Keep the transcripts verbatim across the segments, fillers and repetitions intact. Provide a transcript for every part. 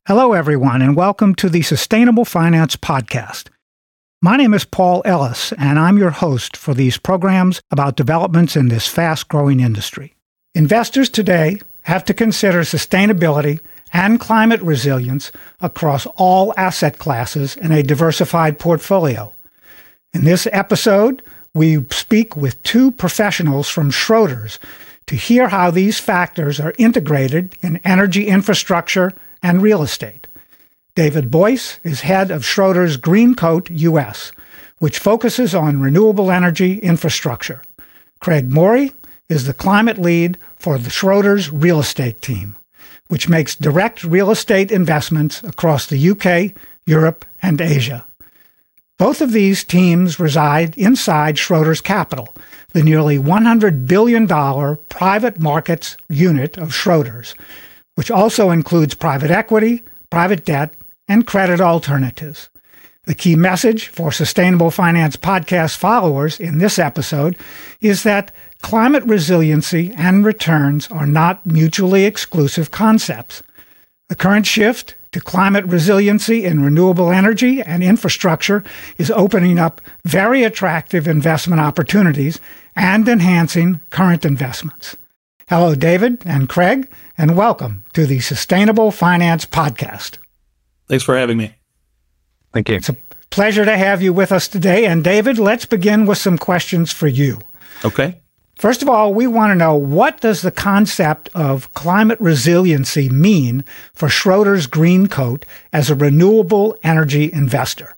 Hello, everyone, and welcome to the Sustainable Finance Podcast. My name is Paul Ellis, and I'm your host for these programs about developments in this fast-growing industry. Investors today have to consider sustainability and climate resilience across all asset classes in a diversified portfolio. In this episode, we speak with two professionals from Schroders to hear how these factors are integrated in energy infrastructure and real estate. David Boyce is head of Schroders Greencoat U S, which focuses on renewable energy infrastructure. Craig Morey is the climate lead for the Schroders real estate team, which makes direct real estate investments across the U K, Europe, and Asia. Both of these teams reside inside Schroders Capital, the nearly one hundred billion dollars private markets unit of Schroders, which also includes private equity, private debt, and credit alternatives. The key message for Sustainable Finance Podcast followers in this episode is that climate resiliency and returns are not mutually exclusive concepts. The current shift to climate resiliency in renewable energy and infrastructure is opening up very attractive investment opportunities and enhancing current investments. Hello, David and Craig, and welcome to the Sustainable Finance Podcast. Thanks for having me. Thank you. It's a pleasure to have you with us today. And David, let's begin with some questions for you. Okay. First of all, we want to know, what does the concept of climate resiliency mean for Schroders Greencoat as a renewable energy investor?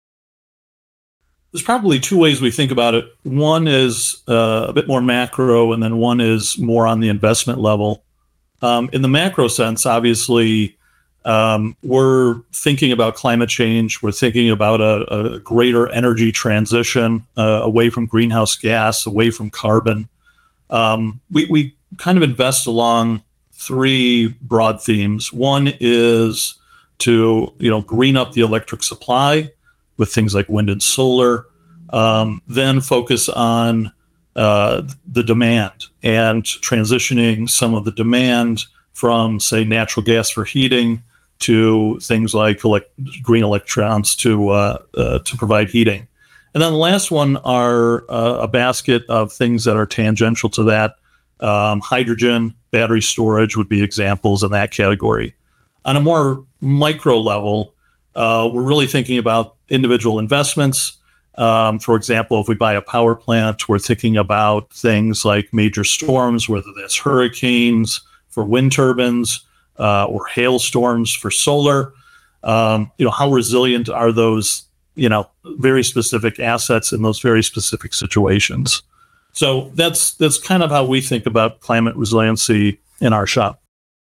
There's probably two ways we think about it. One is uh, a bit more macro, and then one is more on the investment level. Um, in the macro sense, obviously, um, we're thinking about climate change. We're thinking about a, a greater energy transition uh, away from greenhouse gas, away from carbon. Um, we, we kind of invest along three broad themes. One is to, you know, green up the electric supply with things like wind and solar, um, then focus on uh, the demand and transitioning some of the demand from, say, natural gas for heating to things like elect- green electrons to uh, uh, to provide heating. And then the last one are uh, a basket of things that are tangential to that. Um, hydrogen, battery storage would be examples in that category. On a more micro level, uh, we're really thinking about individual investments. Um, for example, if we buy a power plant, we're thinking about things like major storms, whether that's hurricanes for wind turbines uh, or hailstorms for solar. Um, you know, how resilient are those, you know, very specific assets in those very specific situations? So that's that's kind of how we think about climate resiliency in our shop.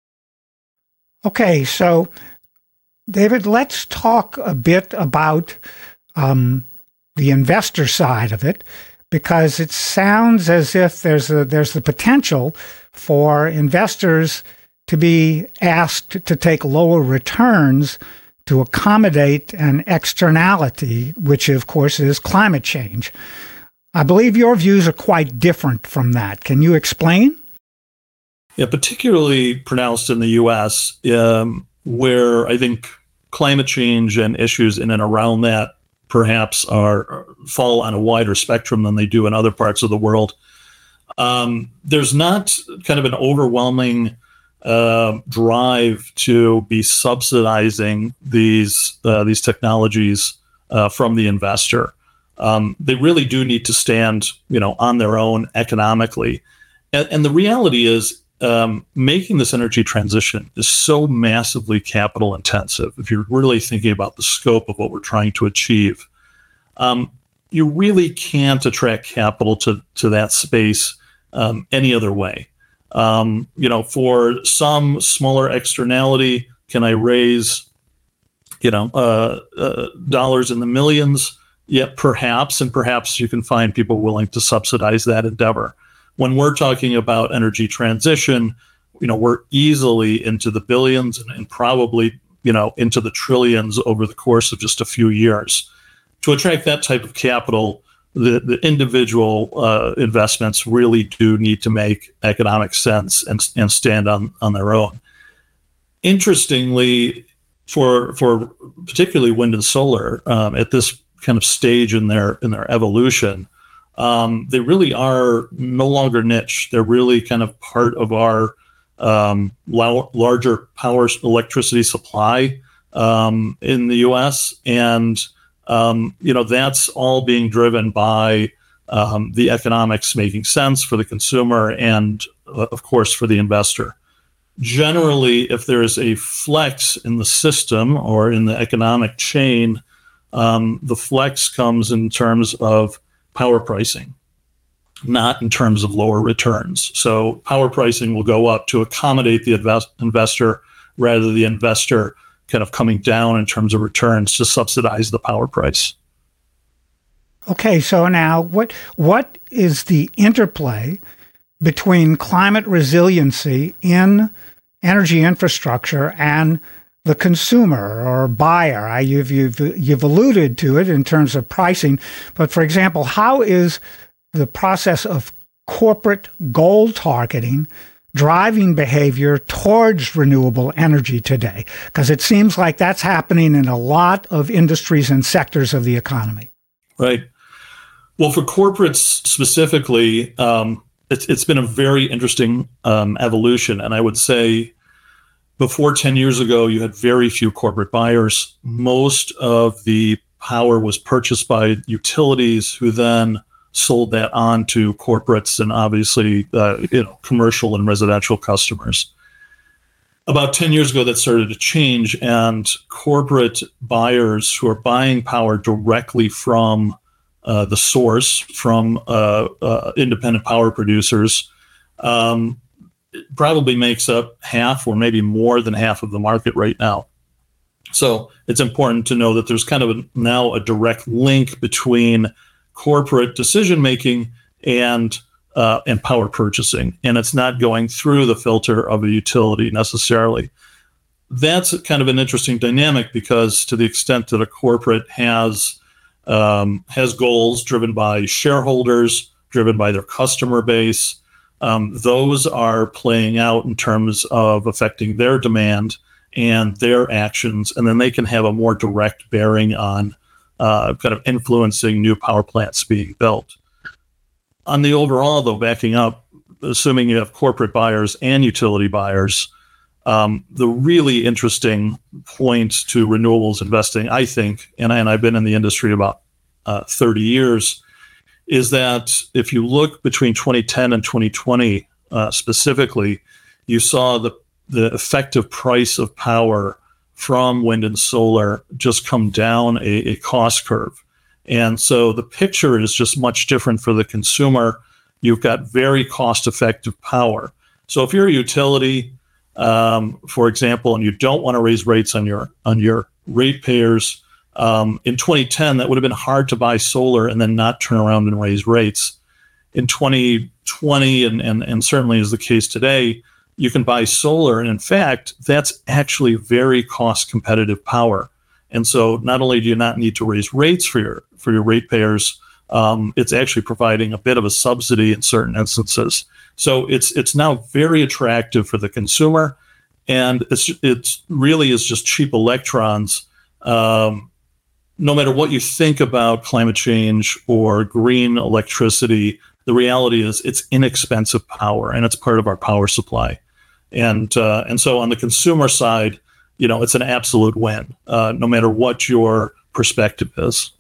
Okay, so David, let's talk a bit about um, the investor side of it, because it sounds as if there's a, there's the potential for investors to be asked to take lower returns to accommodate an externality, which of course is climate change. I believe your views are quite different from that. Can you explain? Yeah, particularly pronounced in the U S, um, where I think climate change and issues in and around that perhaps are fall on a wider spectrum than they do in other parts of the world. Um, there's not kind of an overwhelming uh, drive to be subsidizing these uh, these technologies uh, from the investor. Um, they really do need to stand, you know, on their own economically. And, and the reality is, um, making this energy transition is so massively capital intensive. If you're really thinking about the scope of what we're trying to achieve, um, you really can't attract capital to, to that space um, any other way. Um, you know, for some smaller externality, can I raise, you know, uh, uh, dollars in the millions? Yeah, perhaps, and perhaps you can find people willing to subsidize that endeavor. When we're talking about energy transition, you know, we're easily into the billions and, and probably, you know, into the trillions over the course of just a few years. To attract that type of capital, the, the individual uh, investments really do need to make economic sense and, and stand on, on their own. Interestingly, for for particularly wind and solar um, at this kind of stage in their in their evolution, um, they really are no longer niche. They're really kind of part of our um, la- larger power electricity supply um, in the U S, and um, you know that's all being driven by um, the economics making sense for the consumer and, uh, of course, for the investor. Generally, if there is a flex in the system or in the economic chain, um, the flex comes in terms of power pricing, not in terms of lower returns. So power pricing will go up to accommodate the invest- investor rather than the investor kind of coming down in terms of returns to subsidize the power price. Okay, so now what what is the interplay between climate resiliency in energy infrastructure and the consumer or buyer? I, you've, you've, you've alluded to it in terms of pricing, but for example, how is the process of corporate goal targeting driving behavior towards renewable energy today? Because it seems like that's happening in a lot of industries and sectors of the economy. Right. Well, for corporates specifically, um, It's, it's been a very interesting um, evolution. And I would say before ten years ago, you had very few corporate buyers. Most of the power was purchased by utilities who then sold that on to corporates and obviously uh, you know, commercial and residential customers. About ten years ago, that started to change, and corporate buyers who are buying power directly from Uh, the source from uh, uh, independent power producers um, probably makes up half or maybe more than half of the market right now. So it's important to know that there's kind of a, now a direct link between corporate decision making and uh, and power purchasing, and it's not going through the filter of a utility necessarily. That's kind of an interesting dynamic because to the extent that a corporate has Um, has goals driven by shareholders, driven by their customer base. Um, those are playing out in terms of affecting their demand and their actions, and then they can have a more direct bearing on uh, kind of influencing new power plants being built. On the overall, though, backing up, assuming you have corporate buyers and utility buyers, Um, the really interesting point to renewables investing, I think, and, I, and I've been in the industry about uh, thirty years, is that if you look between twenty ten and twenty twenty uh, specifically, you saw the, the effective price of power from wind and solar just come down a, a cost curve. And so the picture is just much different for the consumer. You've got very cost-effective power. So if you're a utility, Um, for example, and you don't want to raise rates on your on your ratepayers, um, in twenty ten that would have been hard to buy solar and then not turn around and raise rates. In twenty twenty, and and, and certainly is the case today, you can buy solar, and in fact, that's actually very cost competitive power. And so, not only do you not need to raise rates for your for your ratepayers, um, it's actually providing a bit of a subsidy in certain instances. So it's it's now very attractive for the consumer, and it's it's really is just cheap electrons. Um, no matter what you think about climate change or green electricity, the reality is it's inexpensive power, and it's part of our power supply. And uh, and so on the consumer side, you know, it's an absolute win, uh, no matter what your perspective is.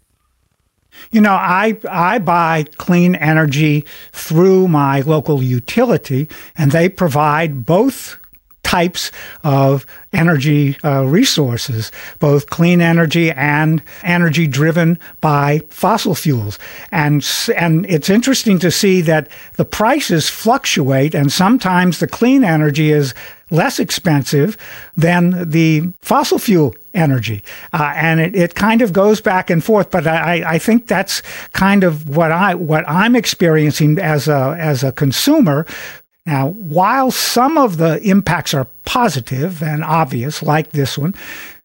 You know, I I buy clean energy through my local utility, and they provide both types of energy uh, resources, both clean energy and energy driven by fossil fuels. And, and it's interesting to see that the prices fluctuate, and sometimes the clean energy is less expensive than the fossil fuel energy. Uh, and it, it kind of goes back and forth, but I, I think that's kind of what I what I'm experiencing as a as a consumer. Now, while some of the impacts are positive and obvious, like this one,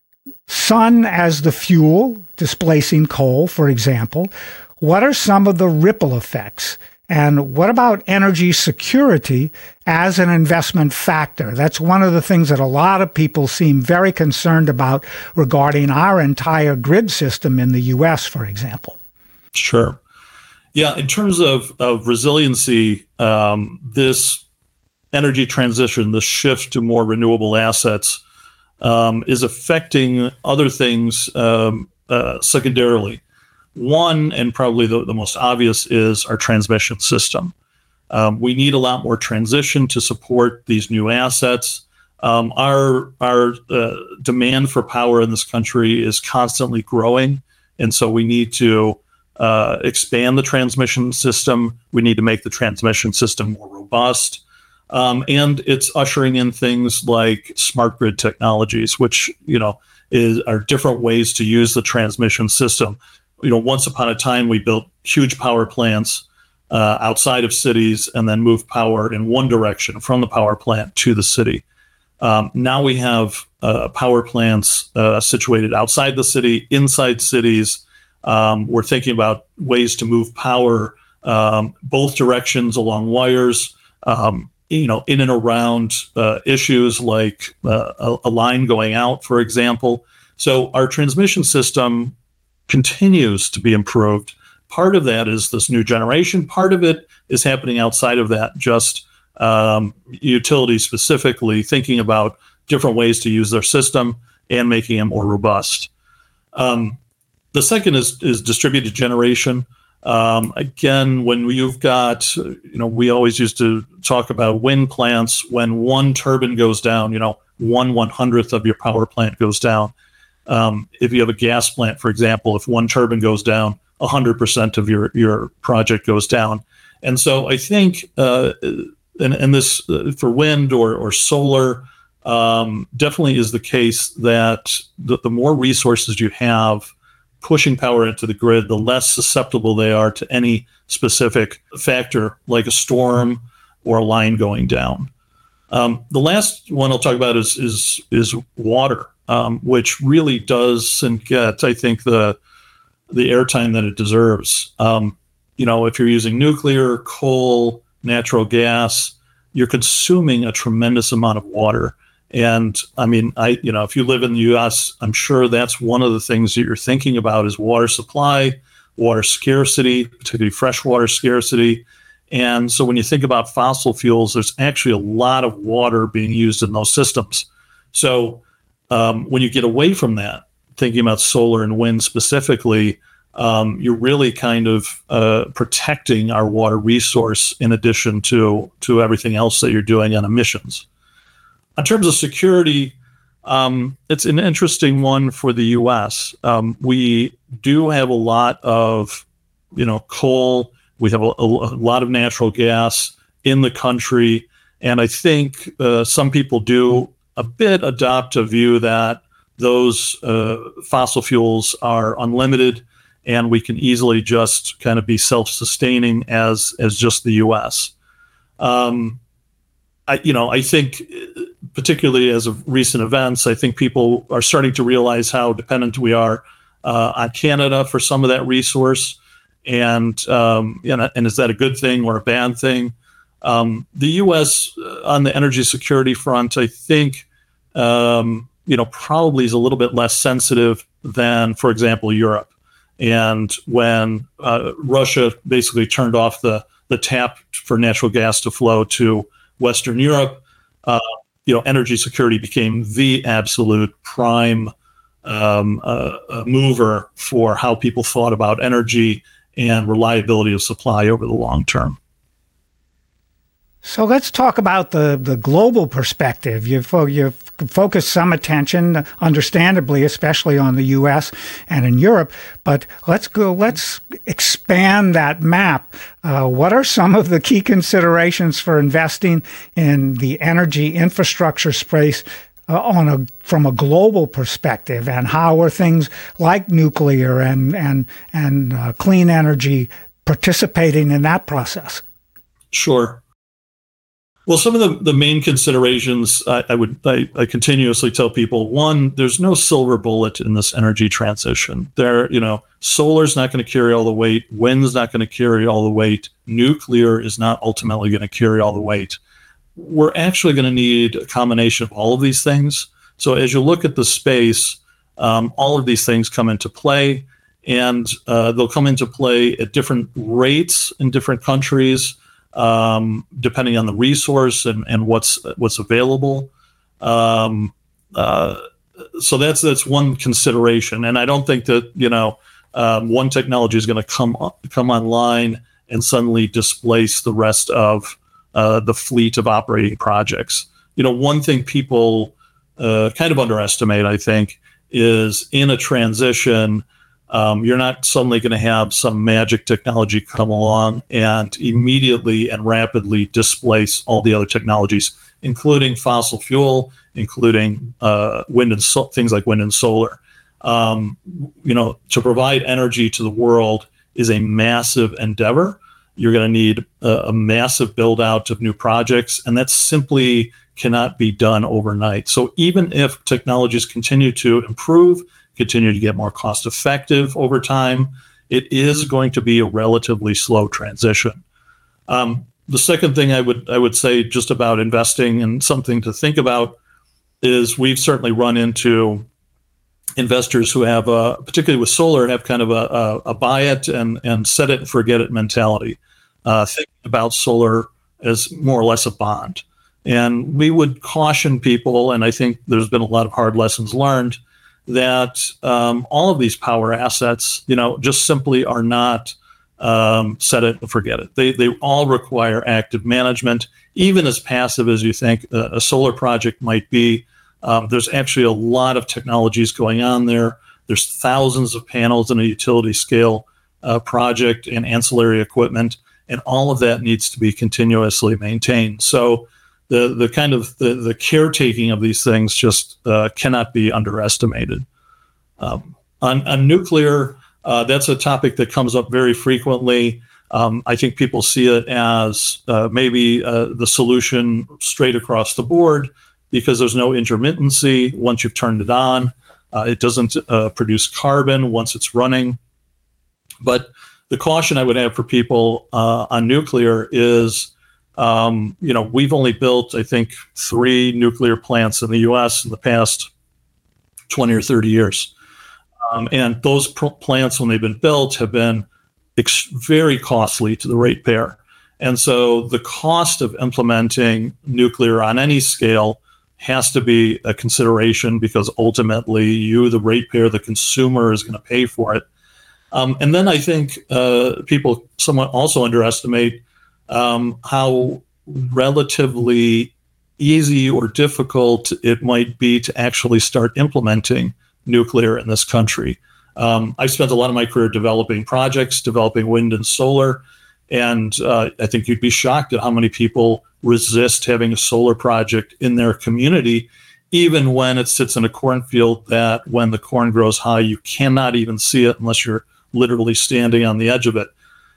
sun as the fuel, displacing coal, for example, what are some of the ripple effects And what about energy security as an investment factor? That's one of the things that a lot of people seem very concerned about regarding our entire grid system in the U S, for example. Sure. Yeah, in terms of, of resiliency, um, this energy transition, the shift to more renewable assets, um, is affecting other things um, uh, secondarily. One, and probably the, the most obvious, is our transmission system. Um, we need a lot more transition to support these new assets. Um, our our uh, demand for power in this country is constantly growing, and so we need to uh, expand the transmission system. We need to make the transmission system more robust. Um, and it's ushering in things like smart grid technologies, which, you know, is are different ways to use the transmission system. You know, once upon a time, we built huge power plants uh, outside of cities and then moved power in one direction from the power plant to the city. Um, now we have uh, power plants uh, situated outside the city, inside cities. Um, we're thinking about ways to move power um, both directions along wires, um, you know, in and around uh, issues like uh, a, a line going out, for example. So our transmission system continues to be improved. Part of that is this new generation. Part of it is happening outside of that, just um, utilities specifically thinking about different ways to use their system and making it more robust. Um, the second is, is distributed generation. Um, again, when you've got, you know, we always used to talk about wind plants. When one turbine goes down, you know, one one hundredth of your power plant goes down. Um, if you have a gas plant, for example, if one turbine goes down, one hundred percent of your, your project goes down. And so I think, uh, and, and this uh, for wind or, or solar, um, definitely is the case that the, the more resources you have pushing power into the grid, the less susceptible they are to any specific factor like a storm or a line going down. Um, the last one I'll talk about is is is water, um, which really doesn't get, I think, the the airtime that it deserves. Um, you know, if you're using nuclear, coal, natural gas, you're consuming a tremendous amount of water. And I mean, I you know, if you live in the U S, I'm sure that's one of the things that you're thinking about is water supply, water scarcity, particularly freshwater scarcity. And so when you think about fossil fuels, there's actually a lot of water being used in those systems. So um, when you get away from that, thinking about solar and wind specifically, um, you're really kind of uh, protecting our water resource in addition to, to everything else that you're doing on emissions. In terms of security, um, it's an interesting one for the U S. Um, we do have a lot of, you know, coal. We have a, a lot of natural gas in the country. And I think uh, some people do a bit adopt a view that those uh, fossil fuels are unlimited and we can easily just kind of be self-sustaining as, as just the U S. Um, I, you know, I think particularly as of recent events, I think people are starting to realize how dependent we are uh, on Canada for some of that resource. And, um, you know, and is that a good thing or a bad thing? Um, the U S uh, on the energy security front, I think, um, you know, probably is a little bit less sensitive than, for example, Europe. And when uh, Russia basically turned off the, the tap for natural gas to flow to Western Europe, uh, you know, energy security became the absolute prime um, uh, uh, mover for how people thought about energy and reliability of supply over the long term. So let's talk about the, the global perspective. You've, you've focused some attention, understandably, especially on the U S and in Europe, but let's go, let's expand that map. Uh, what are some of the key considerations for investing in the energy infrastructure space uh, on a, from a global perspective, and how are things like nuclear and, and, and uh, clean energy participating in that process? Sure. Well, some of the, the main considerations I, I would I, I continuously tell people: one, there's no silver bullet in this energy transition. There, you know, solar's not going to carry all the weight. Wind's not going to carry all the weight. Nuclear is not ultimately going to carry all the weight. We're actually going to need a combination of all of these things. So as you look at the space, um, all of these things come into play, and uh, they'll come into play at different rates in different countries. Um, depending on the resource and, and what's what's available. Um, uh, so that's that's one consideration. And I don't think that, you know, um, one technology is going to come come online and suddenly displace the rest of uh, the fleet of operating projects. You know, one thing people uh, kind of underestimate, I think, is in a transition, Um, you're not suddenly going to have some magic technology come along and immediately and rapidly displace all the other technologies, including fossil fuel, including uh, wind and so- things like wind and solar. Um, you know, to provide energy to the world is a massive endeavor. You're going to need a, a massive build out of new projects, and that simply cannot be done overnight. So even if technologies continue to improve, continue to get more cost effective over time, it is going to be a relatively slow transition. Um, the second thing I would I would say just about investing, and something to think about, is we've certainly run into investors who have, a, particularly with solar, have kind of a, a, a buy it and, and set it and forget it mentality, uh, thinking about solar as more or less a bond. And we would caution people, and I think there's been a lot of hard lessons learned, that um, all of these power assets, you know, just simply are not um, set it and forget it. They they all require active management, even as passive as you think a, a solar project might be. Um, there's actually a lot of technologies going on there. There's thousands of panels in a utility scale uh, project and ancillary equipment, and all of that needs to be continuously maintained. So the the kind of the, the caretaking of these things just uh, cannot be underestimated. Um, on, on nuclear, uh, that's a topic that comes up very frequently. Um, I think people see it as uh, maybe uh, the solution straight across the board because there's no intermittency once you've turned it on. Uh, it doesn't uh, produce carbon once it's running. But the caution I would have for people uh, on nuclear is, Um, you know, we've only built, I think, three nuclear plants in the U S in the past twenty or thirty years. Um, and those pr- plants, when they've been built, have been ex- very costly to the ratepayer. And so the cost of implementing nuclear on any scale has to be a consideration, because ultimately you, the ratepayer, the consumer, is going to pay for it. Um, and then I think uh, people somewhat also underestimate Um, how relatively easy or difficult it might be to actually start implementing nuclear in this country. Um, I've spent a lot of my career developing projects, developing wind and solar, and uh, I think you'd be shocked at how many people resist having a solar project in their community, even when it sits in a cornfield that, when the corn grows high, you cannot even see it unless you're literally standing on the edge of it.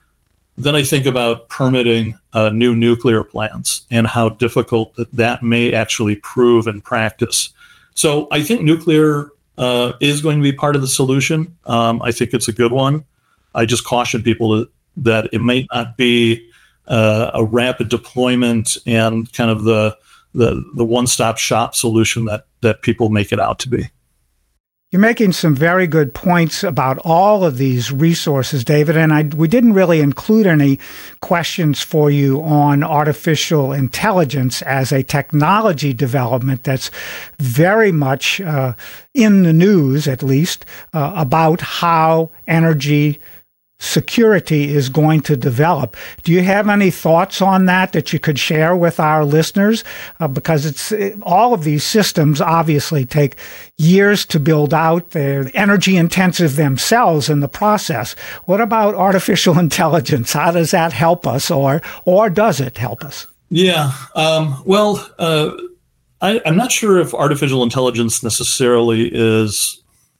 Then I think about permitting uh, new nuclear plants and how difficult that, that may actually prove in practice. So I think nuclear uh, is going to be part of the solution. Um, I think it's a good one. I just caution people that, that it may not be uh, a rapid deployment and kind of the the, the one-stop shop solution that that people make it out to be. You're making some very good points about all of these resources, David, and I, we didn't really include any questions for you on artificial intelligence as a technology development that's very much uh, in the news, at least, uh, about how energy security is going to develop. Do you have any thoughts on that that you could share with our listeners? Uh, because it's it, all of these systems obviously take years to build out. They're energy intensive themselves in the process. What about artificial intelligence? How does that help us, or or does it help us? Yeah. Um, well, uh, I, I'm not sure if artificial intelligence necessarily is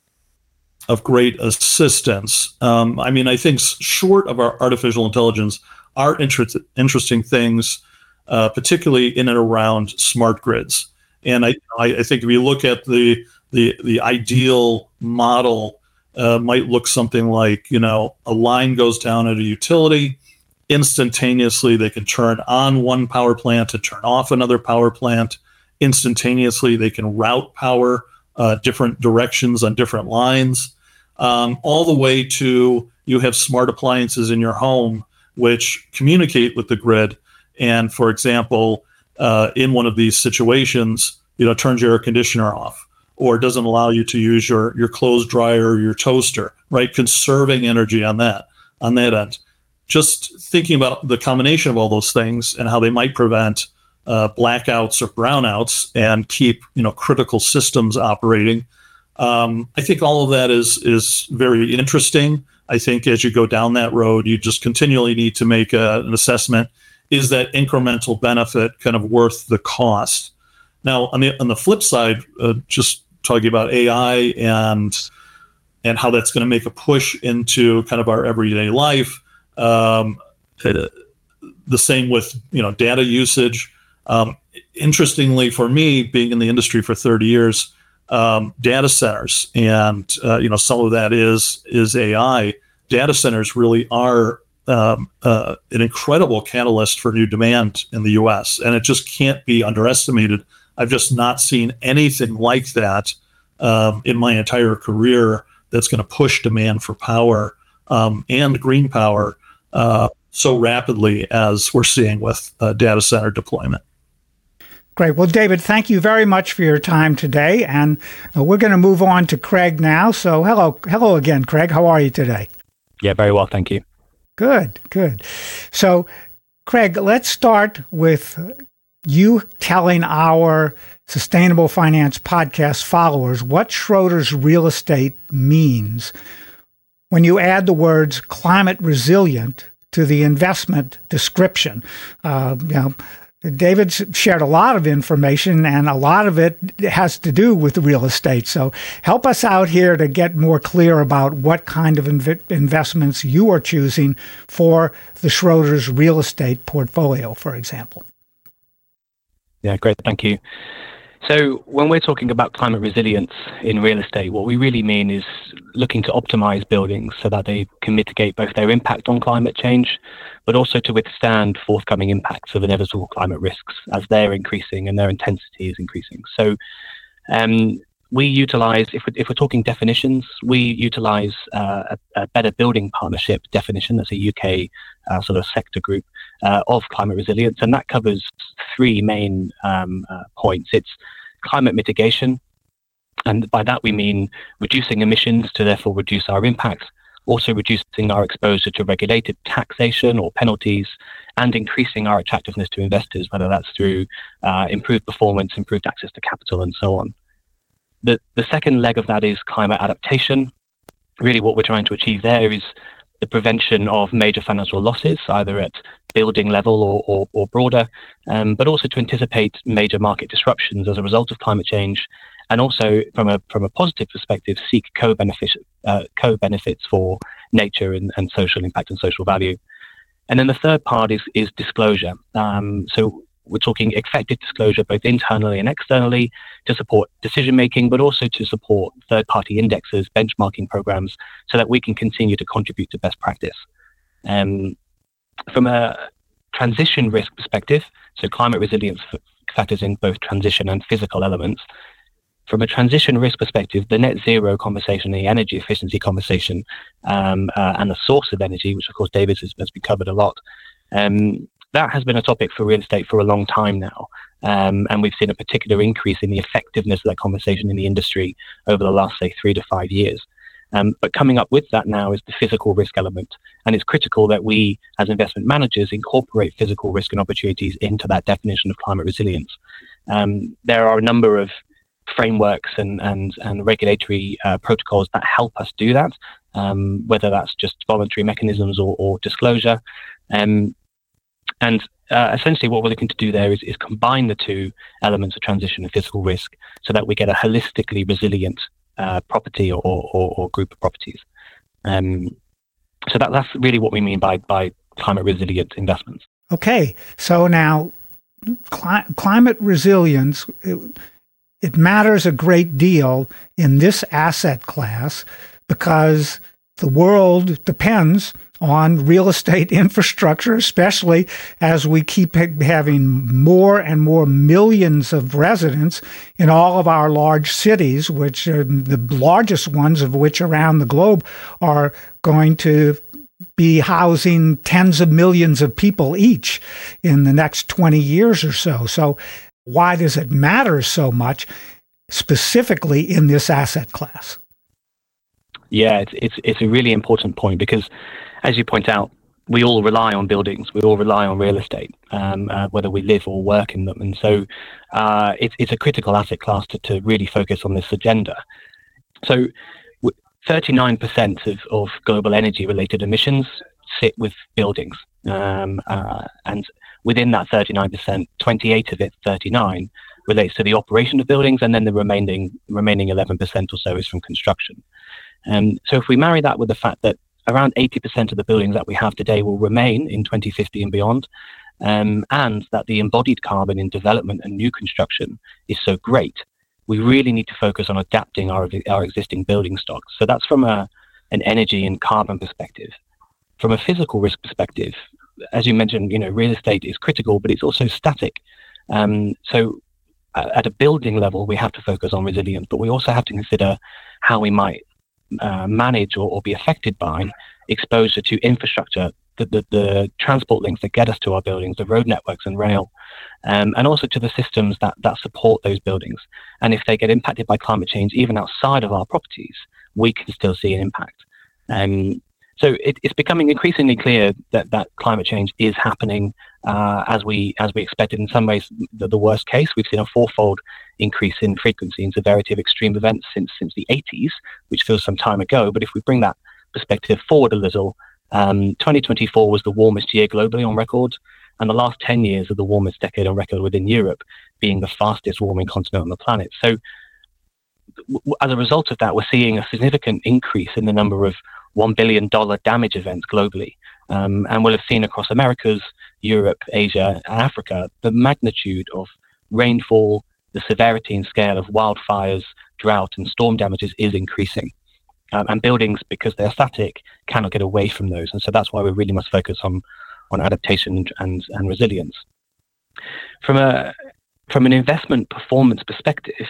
of great assistance. Um, I mean, I think short of our artificial intelligence are inter- interesting things uh, particularly in and around smart grids. And I, I think if you look at the the the ideal model, uh, might look something like, you know, a line goes down at a utility, instantaneously they can turn on one power plant and turn off another power plant. Instantaneously they can route power uh, different directions on different lines, um, all the way to you have smart appliances in your home which communicate with the grid. And for example, uh, in one of these situations, you know, turns your air conditioner off, or doesn't allow you to use your your clothes dryer or your toaster, right? Conserving energy on that on that end. Just thinking about the combination of all those things and how they might prevent uh, blackouts or brownouts and keep, you know, critical systems operating. Um, I think all of that is is very interesting. I think as you go down that road, you just continually need to make a, an assessment. Is that incremental benefit kind of worth the cost? Now, on the on the flip side, uh, just talking about A I and and how that's going to make a push into kind of our everyday life. Um, the same with, you know, data usage. Um, interestingly, for me, being in the industry for thirty years, um, data centers and uh, you know, some of that is is A I. Data centers really are um, uh, an incredible catalyst for new demand in the U S, and it just can't be underestimated. I've just not seen anything like that um, in my entire career that's going to push demand for power um, and green power uh, so rapidly as we're seeing with uh, data center deployment. Great. Well, David, thank you very much for your time today. And uh, we're going to move on to Craig now. So hello, hello again, Craig. How are you today? Yeah, very well. Thank you. Good, good. So, Craig, let's start with you telling our Sustainable Finance Podcast followers what Schroders Real Estate means when you add the words climate resilient to the investment description. Uh, you know, David shared a lot of information, and a lot of it has to do with real estate. So help us out here to get more clear about what kind of inv- investments you are choosing for the Schroders real estate portfolio, for example. Yeah, great. Thank you. So when we're talking about climate resilience in real estate, what we really mean is looking to optimize buildings so that they can mitigate both their impact on climate change, but also to withstand forthcoming impacts of inevitable climate risks as they're increasing and their intensity is increasing. So um, we utilize, if we're, if we're talking definitions, we utilize uh, a, a Better Building Partnership definition. That's a U K uh, sort of sector group uh, of climate resilience, and that covers three main um, uh, points. It's climate mitigation, and by that we mean reducing emissions to therefore reduce our impacts, also reducing our exposure to regulated taxation or penalties, and increasing our attractiveness to investors, whether that's through uh, improved performance, improved access to capital, and so on. The, the second leg of that is climate adaptation. Really what we're trying to achieve there is the prevention of major financial losses, either at building level or, or, or broader, um, but also to anticipate major market disruptions as a result of climate change, and also from a from a positive perspective, seek co-benefits uh, co-benefits for nature and, and social impact and social value. And then the third part is is disclosure. Um, so we're talking effective disclosure both internally and externally to support decision making, but also to support third-party indexes, benchmarking programs, so that we can continue to contribute to best practice. Um, from a transition risk perspective, so climate resilience f- factors in both transition and physical elements. From a transition risk perspective, the net zero conversation, the energy efficiency conversation, um, uh, and the source of energy, which of course David has, has been covered a lot, um, that has been a topic for real estate for a long time now. Um, and we've seen a particular increase in the effectiveness of that conversation in the industry over the last, say, three to five years. Um, but coming up with that now is the physical risk element. And it's critical that we, as investment managers, incorporate physical risk and opportunities into that definition of climate resilience. Um, there are a number of frameworks and, and, and regulatory uh, protocols that help us do that, um, whether that's just voluntary mechanisms or, or disclosure. Um, And uh, essentially what we're looking to do there is, is combine the two elements of transition and physical risk so that we get a holistically resilient uh, property or, or, or group of properties. Um, so that, that's really what we mean by, by climate resilient investments. Okay, so now cli- climate resilience, it, it matters a great deal in this asset class because the world depends on real estate infrastructure, especially as we keep ha- having more and more millions of residents in all of our large cities, which are the largest ones of which around the globe are going to be housing tens of millions of people each in the next twenty years or so. So why does it matter so much specifically in this asset class? Yeah, it's it's it's a really important point because, as you point out, we all rely on buildings. We all rely on real estate, um, uh, whether we live or work in them. And so uh, it's it's a critical asset class to, to really focus on this agenda. So thirty-nine percent of, of global energy-related emissions sit with buildings. Um, uh, and within that thirty-nine percent, twenty-eight of it, thirty-nine, relates to the operation of buildings, and then the remaining remaining eleven percent or so is from construction. Um, so if we marry that with the fact that around eighty percent of the buildings that we have today will remain in twenty fifty and beyond, um, and that the embodied carbon in development and new construction is so great, we really need to focus on adapting our our existing building stock. So that's from a an energy and carbon perspective. From a physical risk perspective, as you mentioned, you know, real estate is critical, but it's also static. Um, so at a building level, we have to focus on resilience, but we also have to consider how we might uh, manage or, or be affected by exposure to infrastructure, the, the, the transport links that get us to our buildings, the road networks and rail, um, and also to the systems that, that support those buildings. And if they get impacted by climate change, even outside of our properties, we can still see an impact. Um, so it, it's becoming increasingly clear that, that climate change is happening uh, as we as we expected. In some ways, the, the worst case, we've seen a fourfold increase in frequency and severity of extreme events since since the eighties, which feels some time ago. But if we bring that perspective forward a little, um, twenty twenty-four was the warmest year globally on record, and the last ten years are the warmest decade on record within Europe, being the fastest warming continent on the planet. So w- as a result of that, we're seeing a significant increase in the number of one billion dollars damage events globally. Um, and we'll have seen across Americas, Europe, Asia, and Africa, the magnitude of rainfall, the severity and scale of wildfires, drought, and storm damages is increasing. Um, and buildings, because they're static, cannot get away from those. And so that's why we really must focus on, on adaptation and, and, and resilience. From a from an investment performance perspective,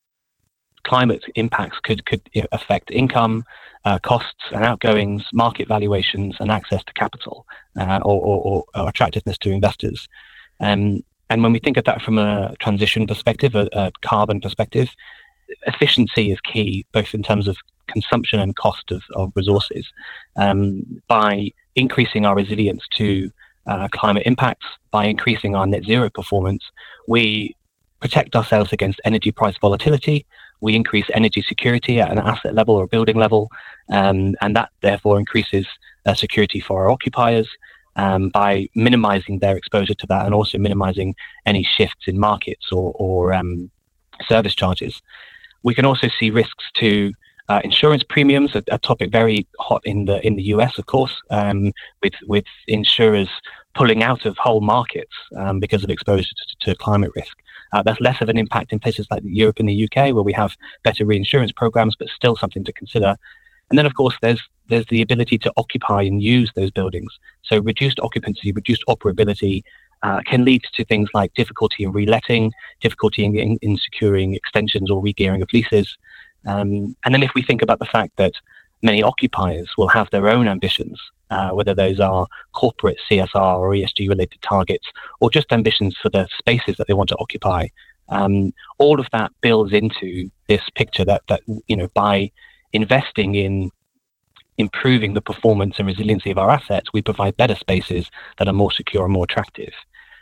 climate impacts could, could affect income, uh, costs and outgoings, market valuations, and access to capital uh, or, or, or attractiveness to investors. Um, and when we think of that from a transition perspective, a, a carbon perspective, efficiency is key, both in terms of consumption and cost of, of resources. Um, by increasing our resilience to uh, climate impacts, by increasing our net zero performance, we protect ourselves against energy price volatility. We increase energy security at an asset level or building level, um, and that therefore increases uh, security for our occupiers um, by minimizing their exposure to that and also minimizing any shifts in markets or, or um, service charges. We can also see risks to uh, insurance premiums, a, a topic very hot in the in the U S, of course, um, with with insurers pulling out of whole markets um, because of exposure to, to climate risk. Uh, that's less of an impact in places like Europe and the U K, where we have better reinsurance programs, but still something to consider. And then, of course, there's there's the ability to occupy and use those buildings. So reduced occupancy, reduced operability uh, can lead to things like difficulty in reletting, difficulty in, in, in securing extensions or re-gearing of leases. Um, and then if we think about the fact that many occupiers will have their own ambitions, uh, whether those are corporate C S R or E S G-related targets, or just ambitions for the spaces that they want to occupy. Um, all of that builds into this picture that, that you know, by investing in improving the performance and resiliency of our assets, we provide better spaces that are more secure and more attractive.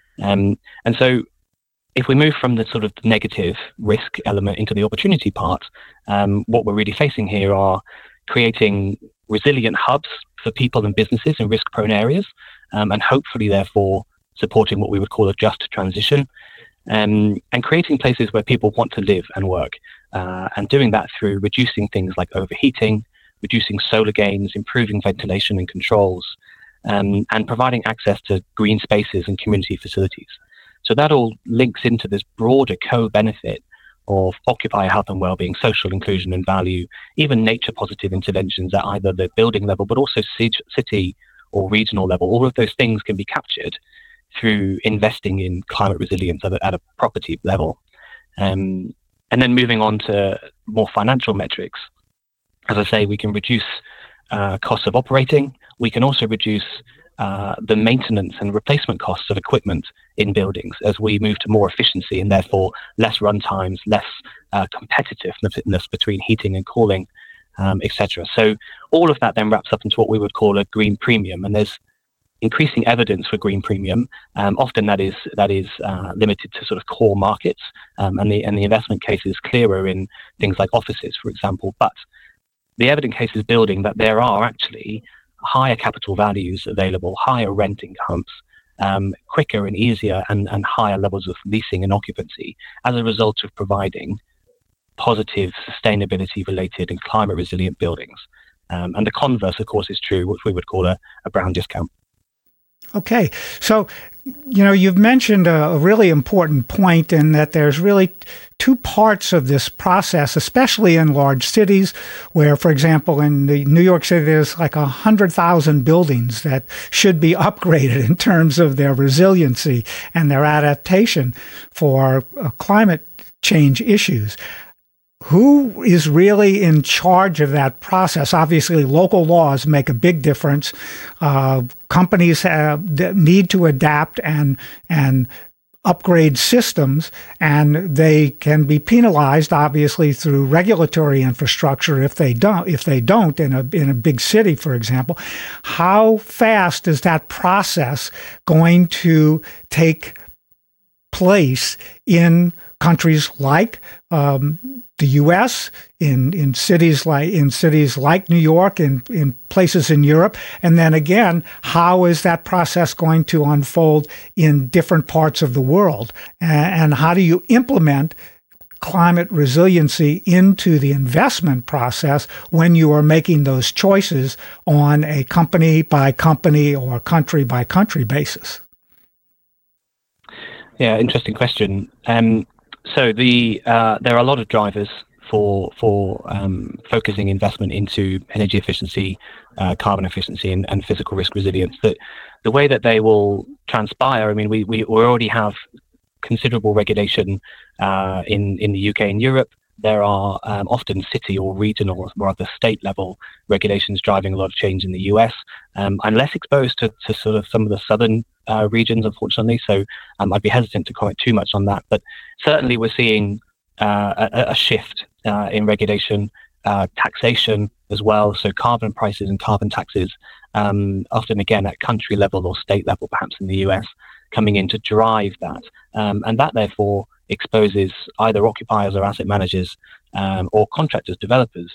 Um, and so if we move from the sort of negative risk element into the opportunity part, um, what we're really facing here are creating resilient hubs for people and businesses in risk-prone areas, um, and hopefully, therefore, supporting what we would call a just transition, um, and creating places where people want to live and work, uh, and doing that through reducing things like overheating, reducing solar gains, improving ventilation and controls, um, and providing access to green spaces and community facilities. So that all links into this broader co-benefit of occupier health and well-being, social inclusion and value, even nature-positive interventions at either the building level, but also city or regional level. All of those things can be captured through investing in climate resilience at a, at a property level. Um, and then moving on to more financial metrics, as I say, we can reduce uh, costs of operating. We can also reduce uh, the maintenance and replacement costs of equipment in buildings as we move to more efficiency and therefore less run times, less uh, competitiveness between heating and cooling, um, et cetera. So all of that then wraps up into what we would call a green premium. And there's increasing evidence for green premium. Um, often that is that is uh, limited to sort of core markets, um, and the and the investment case is clearer in things like offices, for example. But the evidence case is building that there are actually higher capital values available, higher rent incomes, um, quicker and easier and, and higher levels of leasing and occupancy as a result of providing positive sustainability-related and climate-resilient buildings. Um, and the converse, of course, is true, which we would call a, a brown discount. Okay. So, you know, you've mentioned a, a really important point in that there's really two parts of this process, especially in large cities where, for example, in the New York City, there's like one hundred thousand buildings that should be upgraded in terms of their resiliency and their adaptation for uh, climate change issues. Who is really in charge of that process? Obviously, local laws make a big difference. Uh, companies have, need to adapt and and upgrade systems, and they can be penalized, obviously, through regulatory infrastructure if they don't. If they don't in a in a big city, for example, how fast is that process going to take place in countries like um, the U S, in in cities like in cities like New York, in in places in Europe, and then again, how is that process going to unfold in different parts of the world, and, and how do you implement climate resiliency into the investment process when you are making those choices on a company by company or country by country basis? Yeah, interesting question. Um, so the uh, there are a lot of drivers for for um, focusing investment into energy efficiency, uh, carbon efficiency, and, and physical risk resilience. That the way that they will transpire, I mean, we we already have considerable regulation uh, in in the U K and Europe. There are um, often city or regional or rather state level regulations driving a lot of change in the U S. Um, I'm less exposed to, to sort of some of the southern uh, regions, unfortunately, so um, I'd be hesitant to comment too much on that. But certainly we're seeing uh, a, a shift uh, in regulation, uh, taxation as well. So carbon prices and carbon taxes, um, often again at country level or state level, perhaps in the U S, coming in to drive that. Um, and that therefore exposes either occupiers or asset managers um, or contractors, developers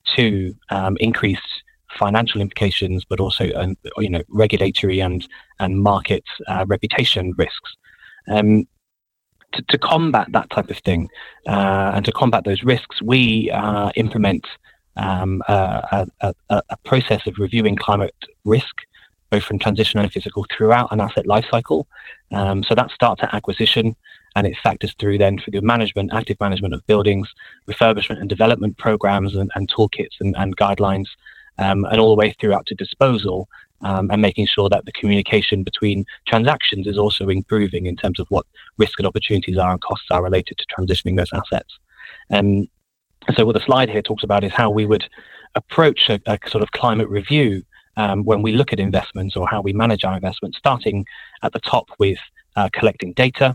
to um, increased financial implications, but also um, you know regulatory and and market uh, reputation risks. Um, to, to combat that type of thing uh, and to combat those risks, we uh, implement um, a, a, a process of reviewing climate risk, both from transition and physical, throughout an asset lifecycle. Um, so that starts at acquisition, and it factors through then for the management, active management of buildings, refurbishment and development programs and, and toolkits and, and guidelines, um, and all the way throughout to disposal, um, and making sure that the communication between transactions is also improving in terms of what risk and opportunities are and costs are related to transitioning those assets. Um, so what the slide here talks about is how we would approach a, a sort of climate review um, when we look at investments or how we manage our investments, starting at the top with uh, collecting data.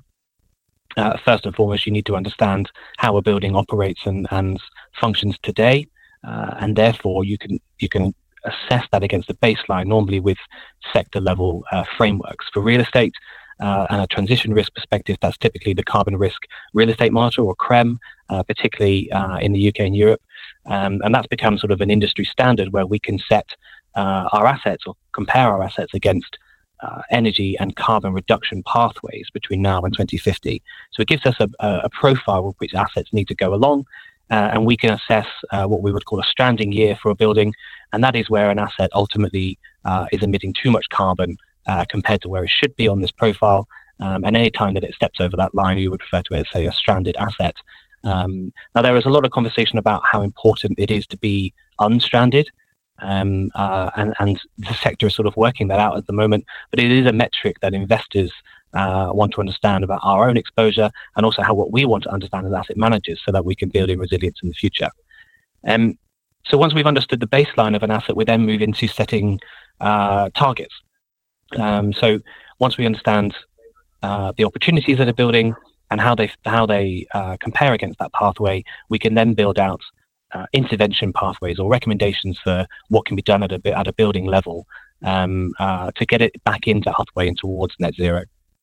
Uh, first and foremost, you need to understand how a building operates and, and functions today, uh, and therefore you can you can assess that against a baseline, normally with sector-level uh, frameworks. For real estate uh, and a transition risk perspective, that's typically the Carbon Risk Real Estate Monitor, or CRREM, uh, particularly uh, in the U K and Europe, um, and that's become sort of an industry standard where we can set uh, our assets or compare our assets against Uh, energy and carbon reduction pathways between now and twenty fifty. So it gives us a, a profile with which assets need to go along, uh, and we can assess uh, what we would call a stranding year for a building, and that is where an asset ultimately uh, is emitting too much carbon uh, compared to where it should be on this profile, Um, and any time that it steps over that line, you would refer to it as, say, a stranded asset. Um, now, there is a lot of conversation about how important it is to be unstranded, um, uh, and, and the sector is sort of working that out at the moment. But it is a metric that investors uh, want to understand about our own exposure, and also how what we want to understand as asset managers, so that we can build in resilience in the future. Um, so once we've understood the baseline of an asset, we then move into setting uh, targets. Um, so once we understand uh, the opportunities that are building and how they how they uh, compare against that pathway, we can then build out uh, intervention pathways or recommendations for what can be done at a at a building level um, uh, to get it back into pathway and towards net zero.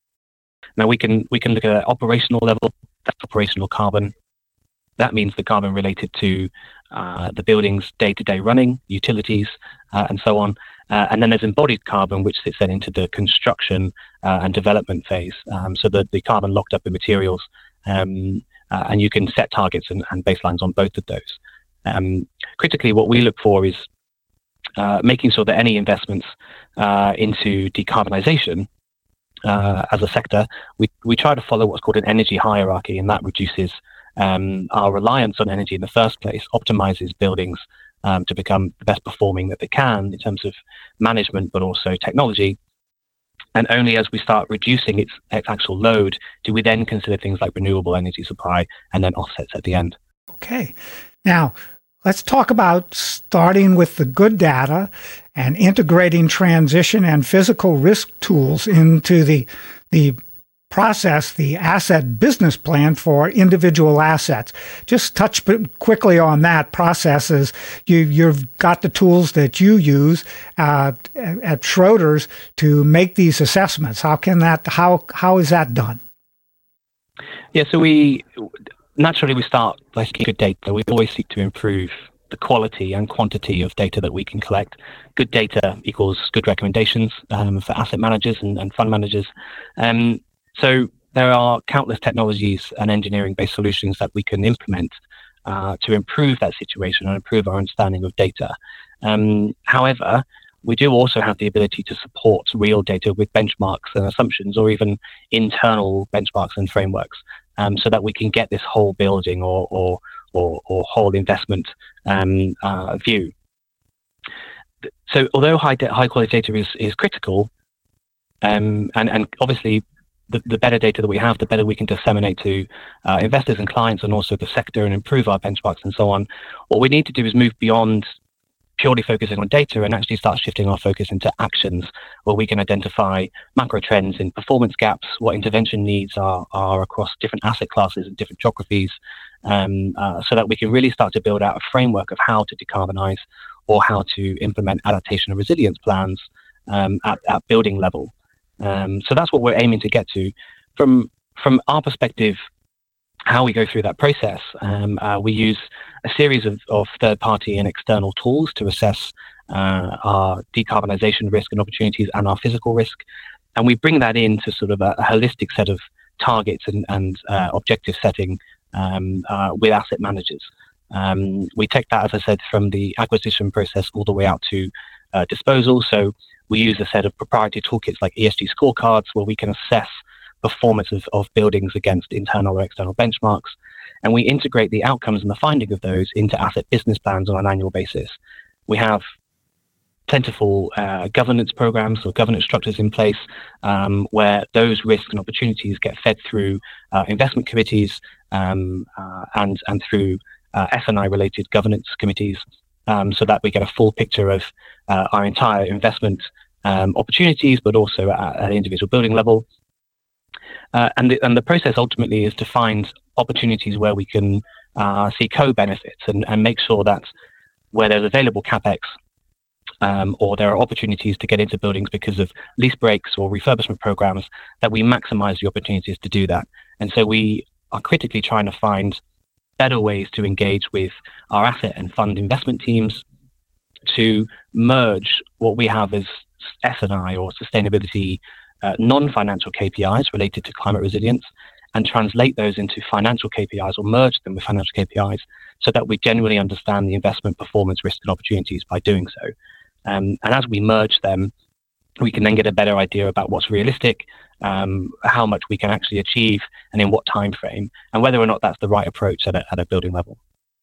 Now we can we can look at an operational level. That's operational carbon. That means the carbon related to uh, the building's day-to-day running, utilities, uh, and so on. Uh, and then there's embodied carbon, which sits then into the construction uh, and development phase. Um, so the, the carbon locked up in materials, um, uh, and you can set targets and, and baselines on both of those. Um, critically, what we look for is uh, making sure that any investments uh, into decarbonisation uh, as a sector, we, we try to follow what's called an energy hierarchy, and that reduces um, our reliance on energy in the first place, optimizes buildings Um, to become the best performing that they can in terms of management, but also technology. And only as we start reducing its, its actual load do we then consider things like renewable energy supply and then offsets at the end. Okay. Now, let's talk about starting with the good data and integrating transition and physical risk tools into the the process, the asset business plan for individual assets. Just touch quickly on that process. Is you, you've got the tools that you use uh, at Schroders to make these assessments. How can that, how, how is that done? Yeah, so we, naturally we start by seeking good data. We always seek to improve the quality and quantity of data that we can collect. Good data equals good recommendations um, for asset managers and, and fund managers. Um, So there are countless technologies and engineering-based solutions that we can implement uh, to improve that situation and improve our understanding of data. Um, however, we do also have the ability to support real data with benchmarks and assumptions, or even internal benchmarks and frameworks, um, so that we can get this whole building or or or, or whole investment um, uh, view. So although high de- high quality data is is critical, um, and and obviously The, the better data that we have, the better we can disseminate to uh, investors and clients, and also the sector, and improve our benchmarks and so on. What we need to do is move beyond purely focusing on data and actually start shifting our focus into actions where we can identify macro trends in performance gaps, what intervention needs are, are across different asset classes and different geographies, um, uh, so that we can really start to build out a framework of how to decarbonize or how to implement adaptation and resilience plans um, at, at building level. Um, so that's what we're aiming to get to. From from our perspective, how we go through that process, um, uh, we use a series of, of third-party and external tools to assess uh, our decarbonisation risk and opportunities and our physical risk, and we bring that into sort of a, a holistic set of targets and, and uh, objective setting um, uh, with asset managers. Um, we take that, as I said, from the acquisition process all the way out to uh, disposal. So we use a set of proprietary toolkits like E S G scorecards, where we can assess performance of, of buildings against internal or external benchmarks. And we integrate the outcomes and the finding of those into asset business plans on an annual basis. We have plentiful uh, governance programs or governance structures in place um, where those risks and opportunities get fed through uh, investment committees um, uh, and, and through uh, F and I related governance committees, um, so that we get a full picture of uh, our entire investment Um, opportunities, but also at, at individual building level. Uh, and, the, and the process ultimately is to find opportunities where we can uh, see co-benefits and, and make sure that where there's available capex um, or there are opportunities to get into buildings because of lease breaks or refurbishment programs, that we maximize the opportunities to do that. And so we are critically trying to find better ways to engage with our asset and fund investment teams to merge what we have as S and I or sustainability uh, non-financial K P Is related to climate resilience, and translate those into financial K P Is or merge them with financial K P Is, so that we genuinely understand the investment performance, risks and opportunities by doing so. Um, and as we merge them, we can then get a better idea about what's realistic, um, how much we can actually achieve, and in what time frame, and whether or not that's the right approach at a, at a building level.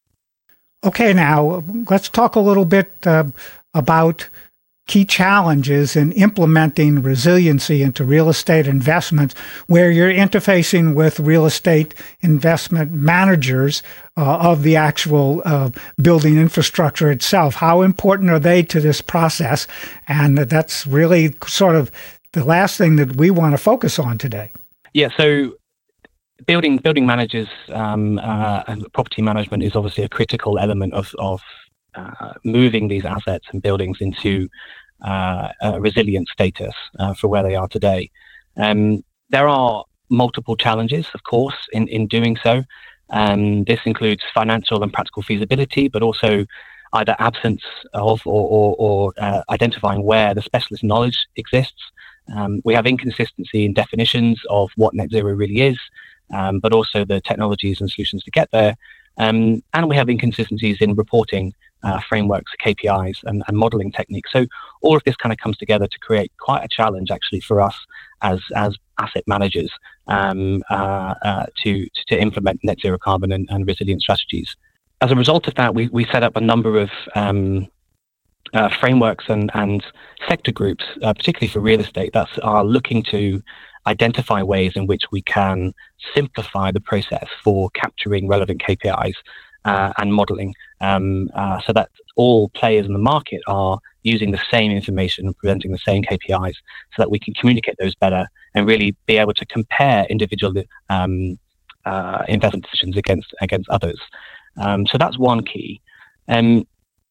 Okay, now let's talk a little bit uh, about key challenges in implementing resiliency into real estate investments, where you're interfacing with real estate investment managers uh, of the actual uh, building infrastructure itself. How important are they to this process? And that's really sort of the last thing that we want to focus on today. Yeah, so building building managers um, uh, and property management is obviously a critical element of, of uh, moving these assets and buildings into uh, a resilient status uh, for where they are today. Um, there are multiple challenges, of course, in, in doing so. Um, this includes financial and practical feasibility, but also either absence of or, or, or uh, identifying where the specialist knowledge exists. Um, we have inconsistency in definitions of what net zero really is, um, but also the technologies and solutions to get there. Um, and we have inconsistencies in reporting uh, frameworks, K P Is, and, and modeling techniques. So all of this kind of comes together to create quite a challenge, actually, for us as as asset managers um, uh, uh, to, to implement net zero carbon and, and resilient strategies. As a result of that, we, we set up a number of um, uh, frameworks and, and sector groups, uh, particularly for real estate, that are looking to identify ways in which we can simplify the process for capturing relevant K P Is uh, and modeling, um, uh, so that all players in the market are using the same information and presenting the same K P Is, so that we can communicate those better and really be able to compare individual um, uh, investment decisions against against others. Um, so that's one key. Um,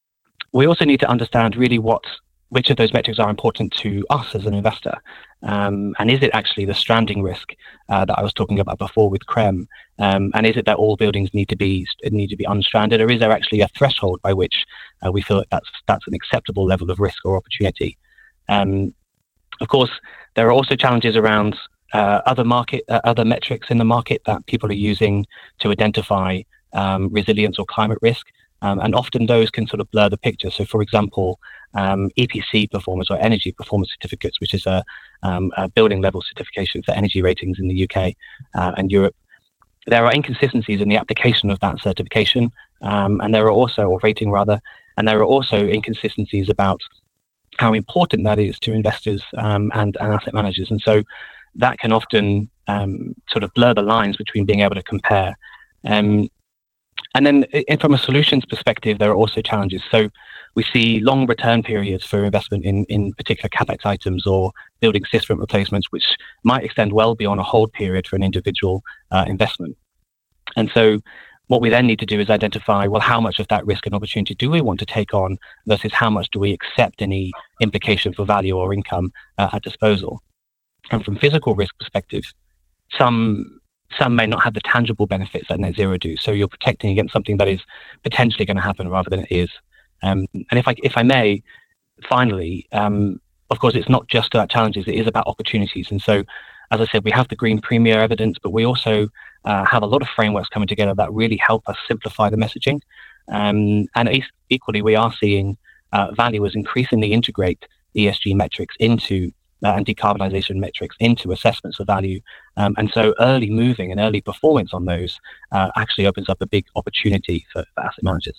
we also need to understand really what which of those metrics are important to us as an investor. Um, and is it actually the stranding risk uh, that I was talking about before with C R E M? Um, and is it that all buildings need to be need to be unstranded, or is there actually a threshold by which uh, we feel that that's that's an acceptable level of risk or opportunity? Um, of course, there are also challenges around uh, other market uh, other metrics in the market that people are using to identify um, resilience or climate risk. Um, and often those can sort of blur the picture. So, for example, um, E P C performance or energy performance certificates, which is a, um, a building level certification for energy ratings in the U K uh, and Europe, there are inconsistencies in the application of that certification, um, and there are also, or rating rather, and there are also inconsistencies about how important that is to investors um, and, and asset managers. And so that can often um, sort of blur the lines between being able to compare. Um, And then from a solutions perspective, there are also challenges. So we see long return periods for investment in, in particular CapEx items or building system replacements, which might extend well beyond a hold period for an individual uh, investment. And so what we then need to do is identify, well, how much of that risk and opportunity do we want to take on versus how much do we accept any implication for value or income uh, at disposal. And from physical risk perspective, some Some may not have the tangible benefits that net zero do. So you're protecting against something that is potentially going to happen rather than it is. Um, and if I if I may, finally, um, of course, it's not just about challenges; it is about opportunities. And so, as I said, we have the Green Premier evidence, but we also uh, have a lot of frameworks coming together that really help us simplify the messaging. Um, and equally, we are seeing uh, valuers increasingly integrate E S G metrics into Uh, and decarbonisation metrics into assessments of value. Um, and so early moving and early performance on those uh, actually opens up a big opportunity for, for asset managers.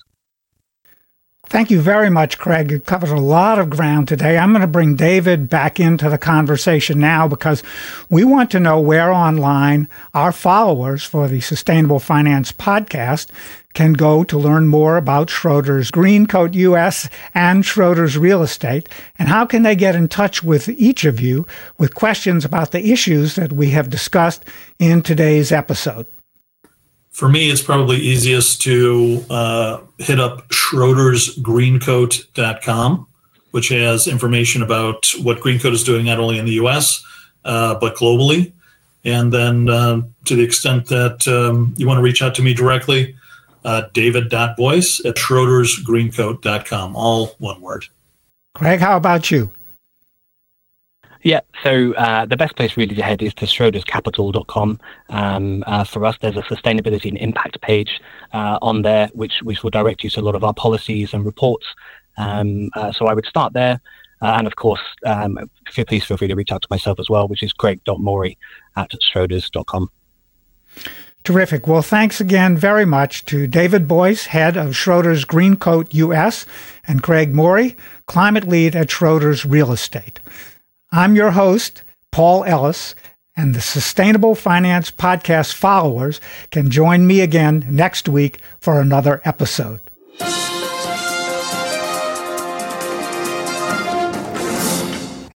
Thank you very much, Craig. You covered a lot of ground today. I'm going to bring David back into the conversation now because we want to know where online our followers for the Sustainable Finance Podcast can go to learn more about Schroders Greencoat U S and Schroders Real Estate, and how can they get in touch with each of you with questions about the issues that we have discussed in today's episode. For me, it's probably easiest to uh, hit up schroders greencoat dot com, which has information about what Greencoat is doing not only in the U S, uh, but globally. And then uh, to the extent that um, you want to reach out to me directly, uh, david dot boyce at schroders greencoat dot com, all one word. Craig, how about you? Yeah, so uh, the best place really to head is to schroders capital dot com. Um, uh, for us, there's a sustainability and impact page uh, on there, which, which will direct you to a lot of our policies and reports. Um, uh, so I would start there. Uh, and of course, um, please feel free to reach out to myself as well, which is greg dot morey at schroders dot com. Terrific. Well, thanks again very much to David Boyce, head of Schroders Greencoat U S, and Greg Morey, climate lead at Schroders Real Estate. I'm your host, Paul Ellis, and the Sustainable Finance Podcast followers can join me again next week for another episode.